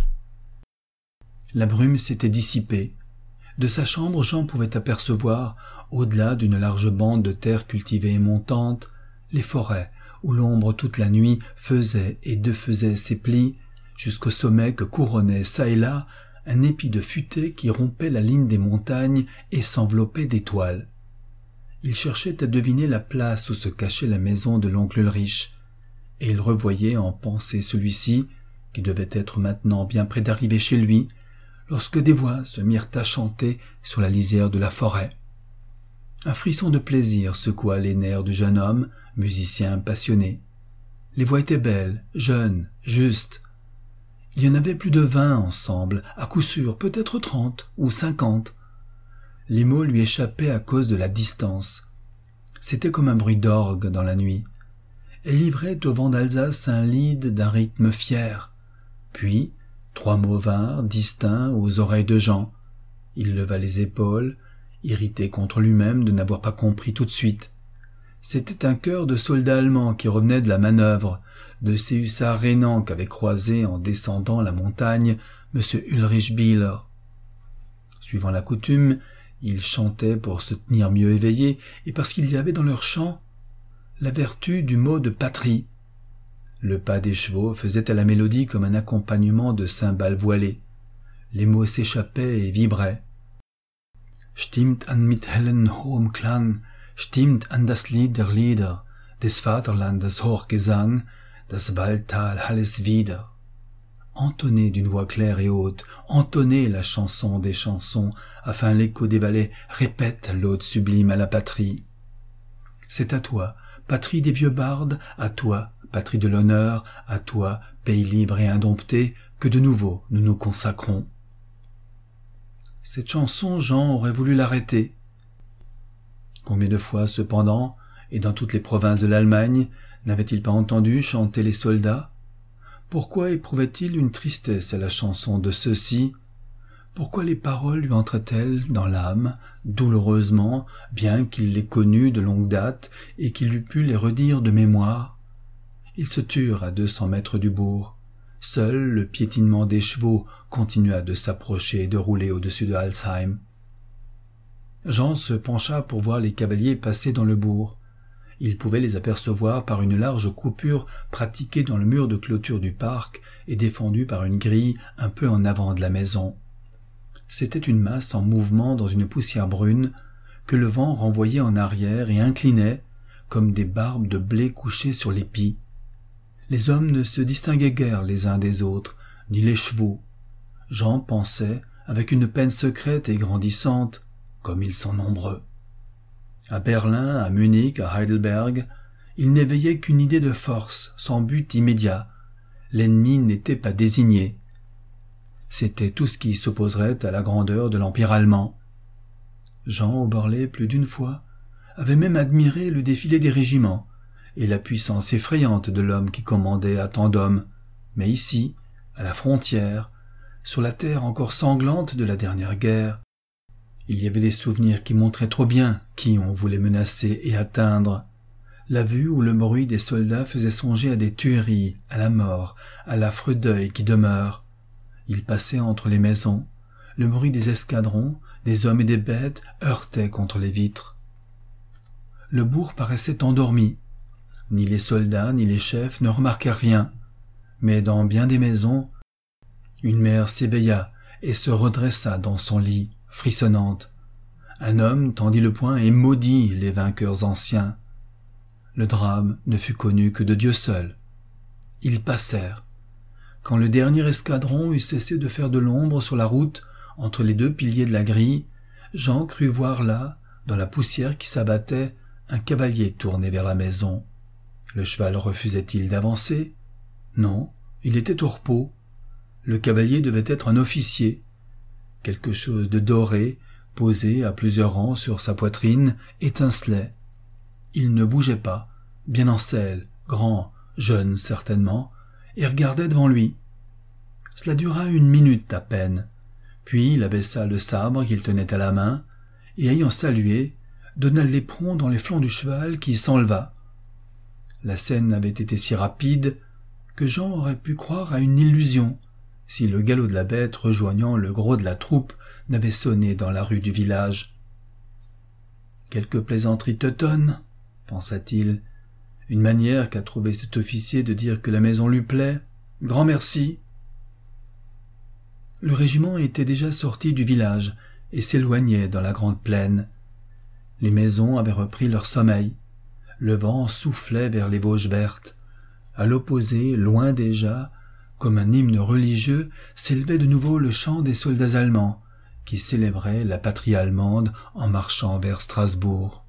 La brume s'était dissipée. De sa chambre, Jean pouvait apercevoir, au-delà d'une large bande de terre cultivée et montante, les forêts où l'ombre toute la nuit faisait et défaisait ses plis, jusqu'au sommet que couronnait çà et là un épi de futaie qui rompait la ligne des montagnes et s'enveloppait d'étoiles. Il cherchait à deviner la place où se cachait la maison de l'oncle Ulrich, et il revoyait en pensée celui-ci, qui devait être maintenant bien près d'arriver chez lui, lorsque des voix se mirent à chanter sur la lisière de la forêt. Un frisson de plaisir secoua les nerfs du jeune homme, musicien passionné. Les voix étaient belles, jeunes, justes. Il y en avait plus de vingt ensemble, à coup sûr, peut-être trente ou cinquante. Les mots lui échappaient à cause de la distance. C'était comme un bruit d'orgue dans la nuit. Elle livrait au vent d'Alsace un lied d'un rythme fier. Puis, trois mots vinrent, distincts, aux oreilles de Jean. Il leva les épaules, irrité contre lui-même de n'avoir pas compris tout de suite. C'était un chœur de soldats allemands qui revenaient de la manœuvre, de ces hussards rhénans qu'avait croisé en descendant la montagne M. Ulrich Bieler. Suivant la coutume, ils chantaient pour se tenir mieux éveillés et parce qu'il y avait dans leur chant la vertu du mot de patrie. Le pas des chevaux faisait à la mélodie comme un accompagnement de cymbales voilées. Les mots s'échappaient et vibraient. Stimmt an mit hellen hohem Klang, stimmt an das Lied der Lieder, des Vaterlandes Hochgesang, das Waldtal alles wieder. Entonnez d'une voix claire et haute, entonnez la chanson des chansons, afin l'écho des vallées répète l'ode sublime à la patrie. C'est à toi, patrie des vieux bardes, à toi, patrie de l'honneur, à toi, pays libre et indompté, que de nouveau nous nous consacrons. Cette chanson, Jean aurait voulu l'arrêter. Combien de fois, cependant, et dans toutes les provinces de l'Allemagne, n'avait-il pas entendu chanter les soldats? Pourquoi éprouvait-il une tristesse à la chanson de ceux-ci? Pourquoi les paroles lui entraient-elles dans l'âme, douloureusement, bien qu'il les connût de longue date et qu'il eût pu les redire de mémoire? Ils se turent à deux cents mètres du bourg. Seul le piétinement des chevaux continua de s'approcher et de rouler au-dessus de Halsheim. Jean se pencha pour voir les cavaliers passer dans le bourg. Il pouvait les apercevoir par une large coupure pratiquée dans le mur de clôture du parc et défendue par une grille un peu en avant de la maison. C'était une masse en mouvement dans une poussière brune que le vent renvoyait en arrière et inclinait comme des barbes de blé couchées sur l'épi. Les hommes ne se distinguaient guère les uns des autres, ni les chevaux. Jean pensait, avec une peine secrète et grandissante, comme ils sont nombreux. À Berlin, à Munich, à Heidelberg, il n'éveillait qu'une idée de force, sans but immédiat. L'ennemi n'était pas désigné. C'était tout ce qui s'opposerait à la grandeur de l'Empire allemand. Jean Oberlé, plus d'une fois, avait même admiré le défilé des régiments et la puissance effrayante de l'homme qui commandait à tant d'hommes. Mais ici, à la frontière, sur la terre encore sanglante de la dernière guerre, il y avait des souvenirs qui montraient trop bien qui on voulait menacer et atteindre. La vue ou le bruit des soldats faisait songer à des tueries, à la mort, à l'affreux deuil qui demeure. Ils passaient entre les maisons. Le bruit des escadrons, des hommes et des bêtes, heurtait contre les vitres. Le bourg paraissait endormi. Ni les soldats ni les chefs ne remarquèrent rien. Mais dans bien des maisons, une mère s'éveilla et se redressa dans son lit, frissonnante. Un homme tendit le poing et maudit les vainqueurs anciens. Le drame ne fut connu que de Dieu seul. Ils passèrent. Quand le dernier escadron eut cessé de faire de l'ombre sur la route entre les deux piliers de la grille, Jean crut voir là, dans la poussière qui s'abattait, un cavalier tourné vers la maison. Le cheval refusait-il d'avancer? Non, il était au repos. Le cavalier devait être un officier. Quelque chose de doré, posé à plusieurs rangs sur sa poitrine, étincelait. Il ne bougeait pas, bien en selle, grand, jeune certainement, et regardait devant lui. Cela dura une minute à peine, puis il abaissa le sabre qu'il tenait à la main, et ayant salué, donna l'éperon dans les flancs du cheval qui s'enleva. La scène avait été si rapide que Jean aurait pu croire à une illusion, si le galop de la bête rejoignant le gros de la troupe n'avait sonné dans la rue du village. « Quelque plaisanterie teutonne, pensa-t-il, une manière qu'a trouvé cet officier de dire que la maison lui plaît. Grand merci. » Le régiment était déjà sorti du village et s'éloignait dans la grande plaine. Les maisons avaient repris leur sommeil. Le vent soufflait vers les Vosges vertes. À l'opposé, loin déjà, comme un hymne religieux, s'élevait de nouveau le chant des soldats allemands, qui célébraient la patrie allemande en marchant vers Strasbourg.